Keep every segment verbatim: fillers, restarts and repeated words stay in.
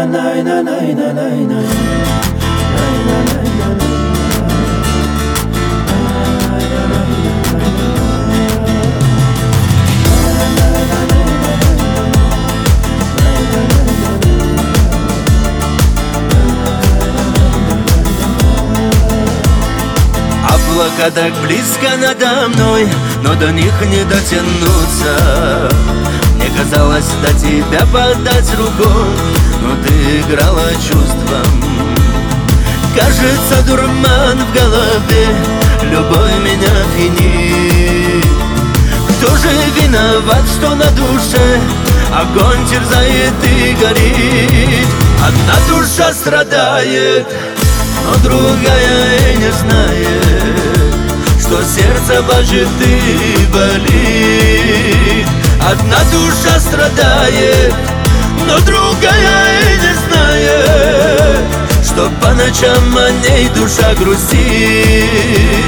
Облака так близко надо мной, но до них не дотянуться. Мне казалось до тебя подать руку, но ты играла чувством. Кажется, дурман в голове, любовь меня пьянит. Кто же виноват, что на душе огонь терзает и горит? Одна душа страдает, но другая и не знает, что сердце плачет и болит. Одна душа страдает, но другая и не знает, что по ночам о ней душа грустит.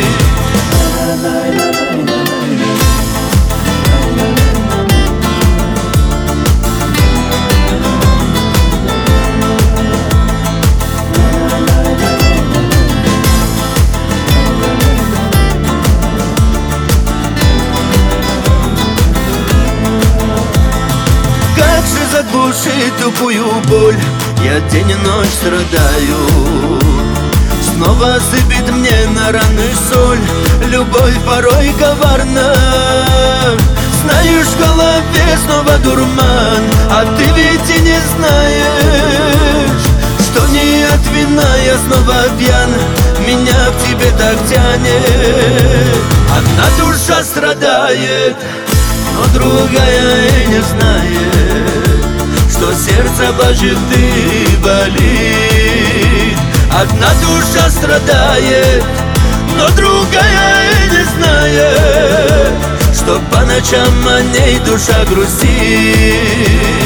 Заглушить тупую боль, я день и ночь страдаю. Снова сыпет мне на раны соль, любовь порой коварна. Знаешь, в голове снова дурман, а ты ведь и не знаешь, что не от вина я снова пьян, меня к тебе так тянет. Одна душа страдает, но другая и не знает, что сердце плачет и болит. Одна душа страдает, но другая и не знает, что по ночам о ней душа грустит.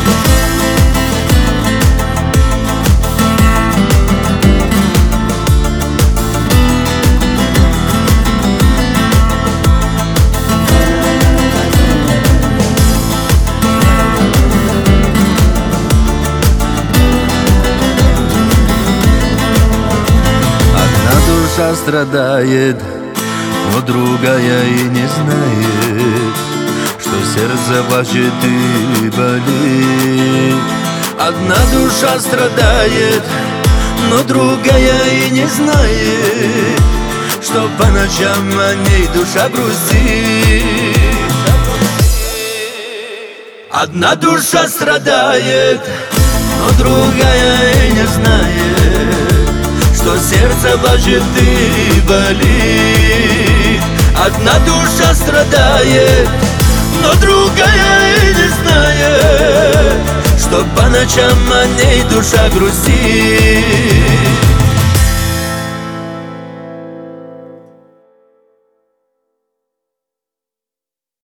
Душа страдает, но другая и не знает, что сердце плачет и болит. Одна душа страдает, но другая и не знает, что по ночам о ней душа грустит. Одна душа страдает, но другая и не знает, что сердце плачет и болит. Одна душа страдает, но другая и не знает, что по ночам о ней душа грустит.